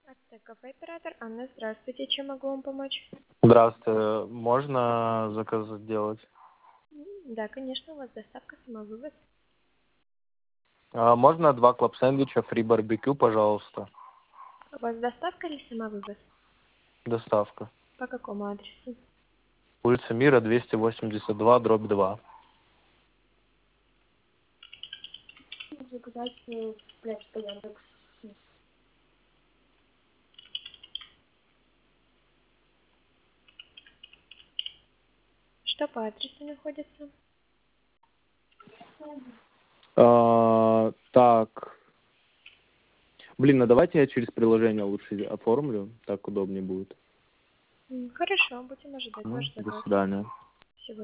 Ацтек кафе оператор Анна, здравствуйте, чем могу вам помочь? Здравствуйте. Можно заказ сделать? Да, конечно, у вас доставка, самовывоз. Можно 2 клаб-сэндвича, фри барбекю, пожалуйста. У вас доставка или самовывоз? Доставка. По какому адресу? Улица Мира, 282, дробь 2. Заказать блядь, по Яндекс. Что по адресу находится? Так. Блин, давайте я через приложение лучше оформлю. Так удобнее будет. Хорошо, будем ожидать ваш До заказ. свидания.